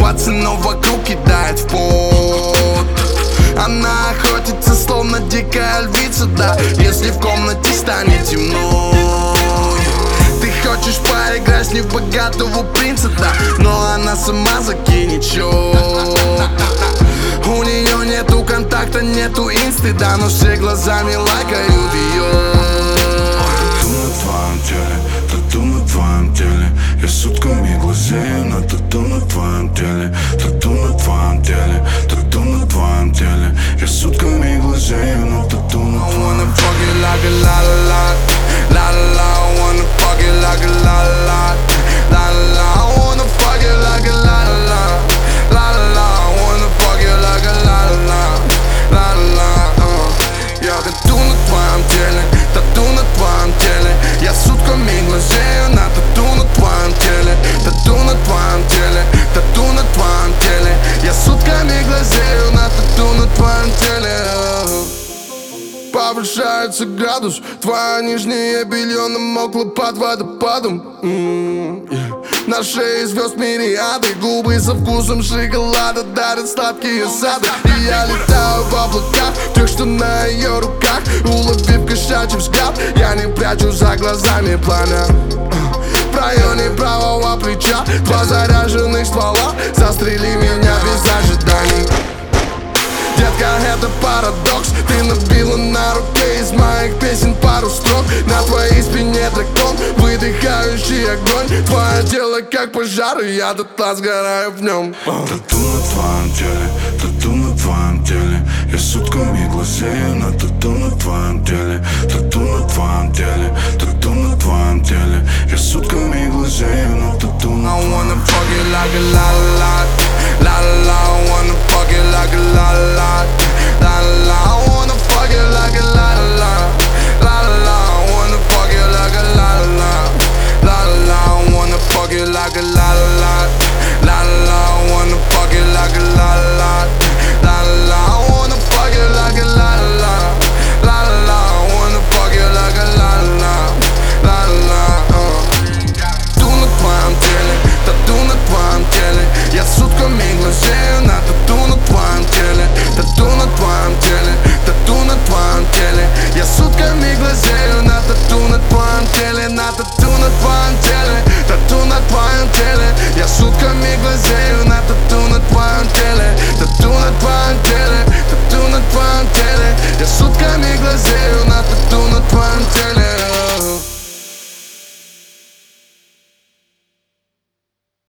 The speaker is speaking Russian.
пацанов вокруг кидает в пот. Она охотится, словно дикая львица, да, если в комнате станет темно. Ты хочешь поиграть не в богатого принца, да, но она сама закинет счет. У нее нету контакта, нету инсты, да, но все глазами лайкают ее. Тату на твоем теле, тату на твоем теле. Я сутками глазею на тату на твоем теле. Тату на твоем теле, тату на твоем теле. Я сутками глазею на тату на твоем теле. I wanna fuck it like a la la la, la la la. I wanna fuck it like a la la la, la la la. I wanna fuck it like a la la la, la la la. I wanna fuck it like a la la la, la la la. Я тату на твоем теле, тату на твоем теле. Я сутками глазею на тату на твоем теле. Тату на твоем теле, тату на твоем теле. Я сутками глазею на тату на твоем теле. Повышается градус, твое нижнее белье намокло под водопадом. На шее звезд мириады, губы со вкусом шоколада дарят сладкие сады. И я летаю в облаках, тех, что на ее руках. Уловив кошачий взгляд, я не прячу за глазами пламя. В районе правого плеча два заряженных ствола. Застрели меня без ожиданий. Детка, это парадокс. Ты набила на руке из моих песен пару строк. На твоей спине дракон, выдыхающий огонь. Твое тело как пожар, и я дотла сгораю в нем. Тату на твоем теле, тату на твоем теле. Я сутками глазею на тату на твоем теле. Тату на твоем теле, тату на твоем теле. Я сутками глазею на тату на твоем теле. I wanna fuck it like a la la la, la la la. I wanna fuck it like a la la la, la la la. I wanna fuck it like a la la la, la la. I wanna fuck it like a la la la, la la. I wanna fuck it like a la la la, la la. I wanna fuck it like a la la la, la. I wanna fuck it like a la la la, la. I wanna fuck it like a la la la, la. Тату на твоем теле, тату на твоем теле. Я сутками глазею на тату на твоем теле. Тату на твоем теле, тату на твоем теле. Я сутками глазею на тату на твоем теле. На тату на твоем теле, тату на твоем теле. Я сутками глазею на тату на твоем теле. Тату на твоем теле, тату на твоем теле. Я сутками глазею на